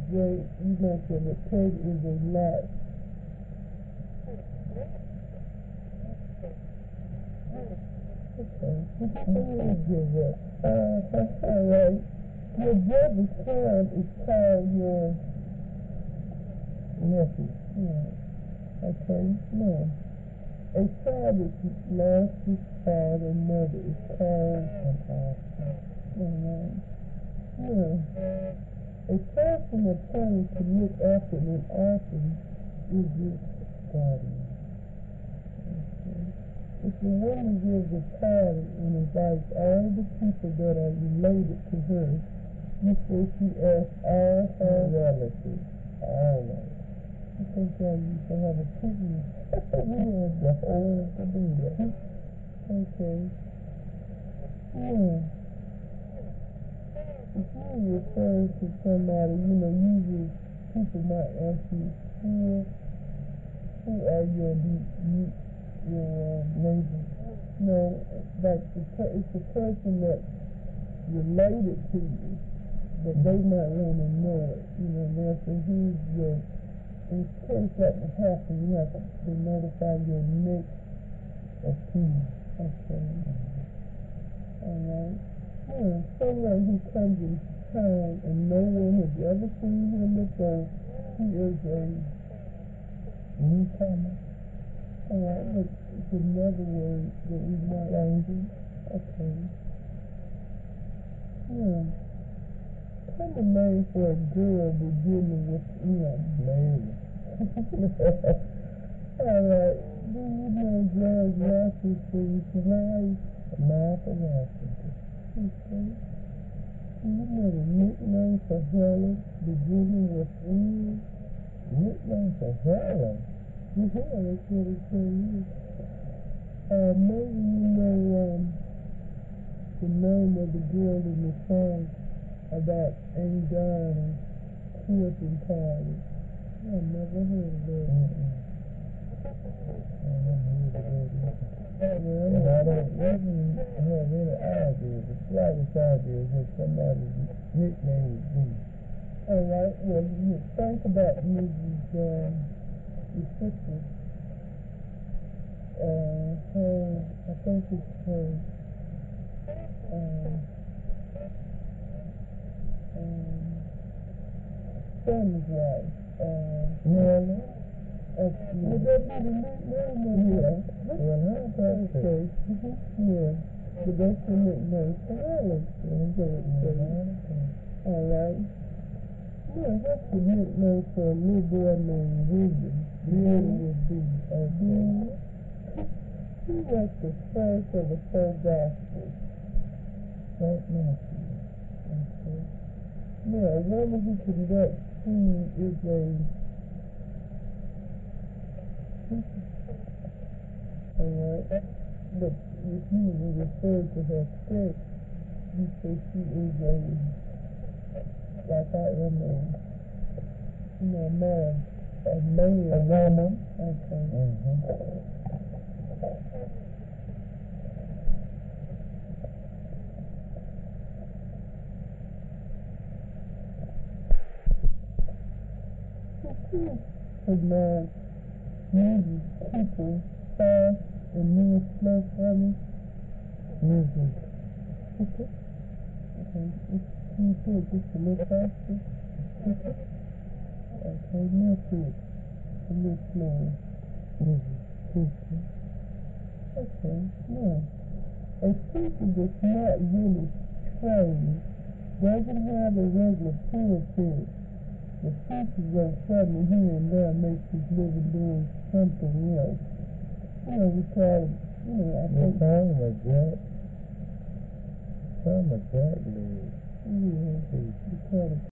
you mentioned that pig is a nut. Okay. Give it. Alright. Your brother's son is called your nephew. Yeah. Okay. No. A child is lost his father and mother is called an orphan. Yeah. A person appointed to look after an orphan is its guardian. If the woman gives a party and invites all the people that are related to her, you say she asks all her relatives. All of it. I think I used to have a picnic. We had the whole community. Okay. Yeah. If you refer to somebody, usually people might ask you, who are your neighbors? No, like it's the person that's related to you, but they might want to know it. They'll say, who's your, in case something happens, you have to notify your next of kin. Okay. Alright. Yeah, someone who comes in town and no one has ever seen him before, he is a newcomer. Alright, but it's another word that we might use. Okay. Yeah. Kind of name for a girl beginning with M. Lady. Alright. Do you know George Washington's wife? Martha Washington. Okay. Do you know the nickname for Helen beginning with M? Nickname for Helen? Yeah, that's what it says. Maybe you know the name of the girl in the song about Aunt Dinah quilting party. I've never heard of that. Well, I don't even have any idea, the slightest idea what somebody's nickname would be. Alright, well, you think about Mrs. your sister. I think it's her, son's wife, Nellie. Would that be the nickname? Yeah. Well, how about that? Okay. Yeah. But that's the nickname for Nellie. Alright. Yeah, that's the nickname for a little boy named William. William would be William. He was the first of the four gospels. St. Matthew. Okay. Yeah, a woman who conducts food is a alright. But if you refer to her sex, you say she is like I am a man. A woman. Okay. And uses people fast and near slow family. Music. Okay. Can you do it just a little faster? Okay, now to it. A little slower. Music. Okay, now. A teacher that's not really trained doesn't have a regular pulpit. The teacher goes suddenly here and there makes his living doing something else. We call it, I think. Some of that lives. Yeah, we call it